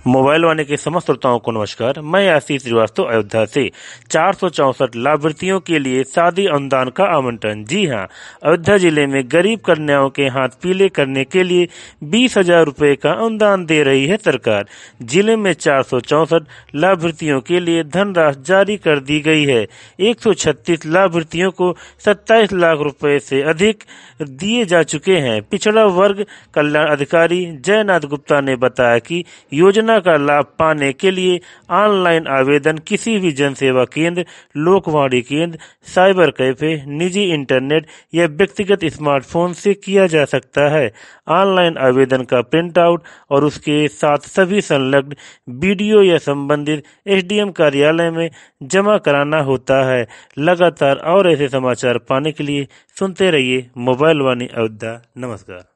Mobile वाणी के समस्त श्रोताओं को नमस्कार। मैं आशीष श्रीवास्तव अयोध्या से। 464 लाभार्थियों के लिए शादी अनुदान का आवंटन। जी हां, अयोध्या जिले में गरीब कन्याओं के हाथ पीले करने के लिए 20,000 रुपए का अनुदान दे रही है सरकार। जिले में 464 लाभार्थियों के लिए धनराशि जारी कर दी गई है। 136 लाभार्थियों को 27 लाख रुपए से अधिक दिए जा चुके हैं। पिछड़ा वर्ग कल्याण अधिकारी जयनाथ गुप्ता ने बताया कि योजना का लाभ पाने के लिए ऑनलाइन आवेदन किसी भी जन सेवा केंद्र, लोकवाणी केंद्र, साइबर कैफे, निजी इंटरनेट या व्यक्तिगत स्मार्टफोन से किया जा सकता है। ऑनलाइन आवेदन का प्रिंट आउट और उसके साथ सभी संलग्न वीडियो या संबंधित एसडीएम कार्यालय में जमा कराना होता है। लगातार और ऐसे समाचार पाने के लिए सुनते रहिए मोबाइल वाणी अयोध्या। नमस्कार।